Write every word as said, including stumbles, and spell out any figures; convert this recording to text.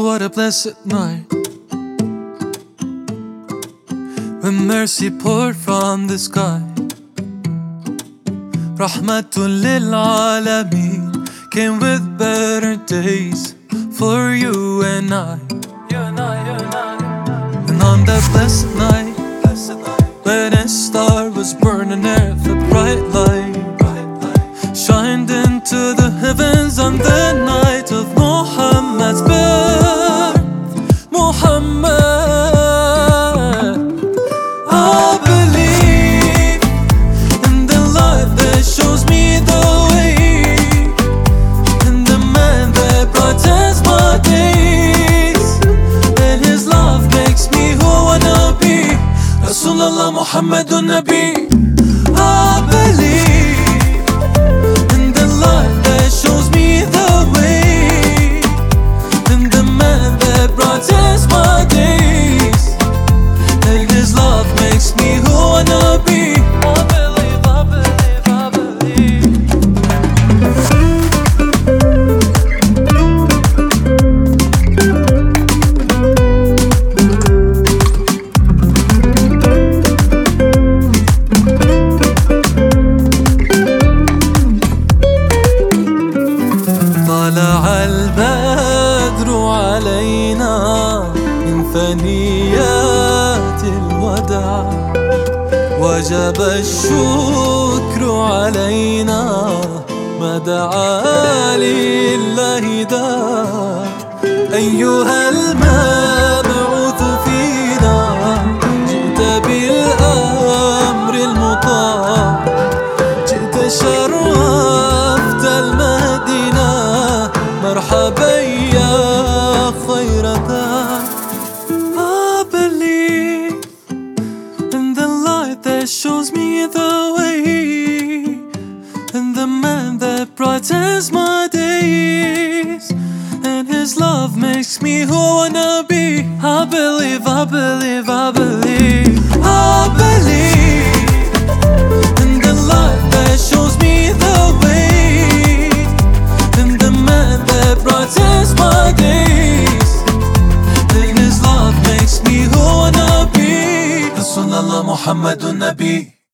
what a blessed night, when mercy poured from the sky. Rahmatun lil Alameen came with better days for you and I. And on that blessed night, when a star was burning earth a bright light, shined into the heavens on the night of Muhammad's birth. Muhammad, I believe in the light that shows me the way, in the man that brightens my days, and his love makes me who I wanna be. Rasulullah Muhammadun Nabi. I believe in the light that shows me the way, in the man that brightens my days, and his love makes me who I wanna be. I believe, I believe, I believe. طلع البدر علينا من ثنيات الوداع، وجب الشكر علينا ما دعا لله داع. أيها المبعوث فينا جئت بالأمر المطاع، جئت شرفت المدينة، مرحبا يا خير ذا. I believe in the light that shows me the way, and the man that brightens my days, and his love makes me who I wanna be. I believe, I believe, I believe, I believe in the light that shows me the way, and the man that brightens my days, and his love makes me who I wanna be. Rasulullah Muhammadun Nabi.